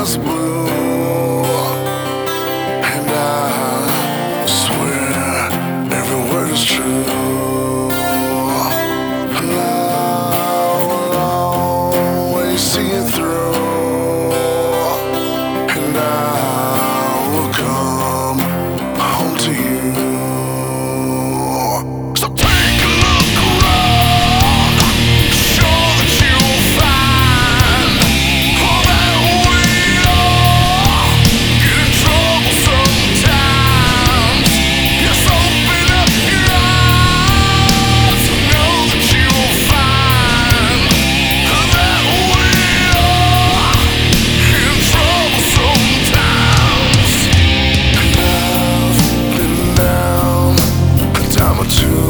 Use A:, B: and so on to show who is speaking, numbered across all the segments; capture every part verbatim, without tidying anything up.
A: skies are blue, and I swear every word is true. And I will always see it through, and I will come home to you. So take a look around, sure that you'll find all that we are get in trouble sometimes. Yes, open up your eyes and know that you'll find that we are in trouble sometimes. And I've been down a time or two.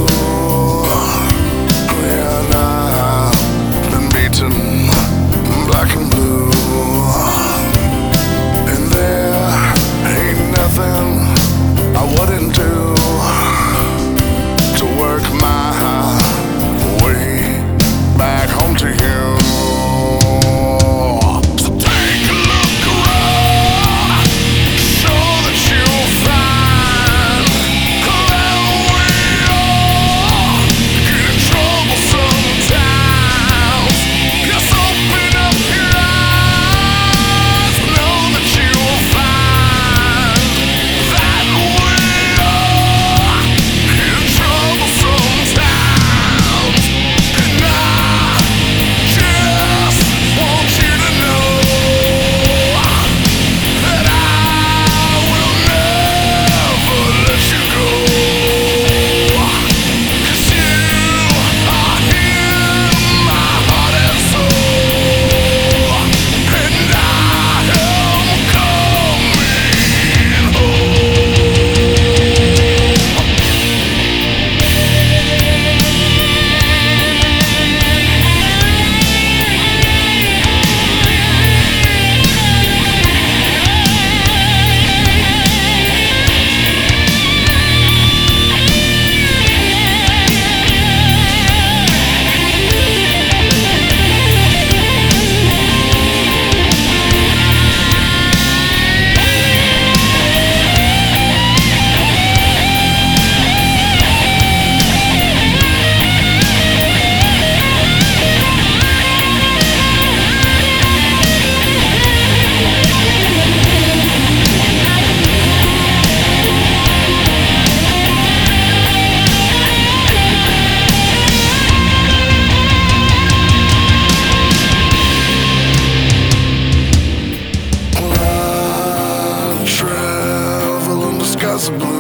A: Yeah, and I've been beaten black and blue. And there ain't nothing I wouldn't do to work my way back home to you. So take a look around, sure that you'll find that we all get in trouble sometimes. Just open up your eyes, know that you'll find that we are in trouble sometimes. And I just want you to know that I will never let you go, 'cause you are in my heart and soul, and I am coming travel in the skies of blue.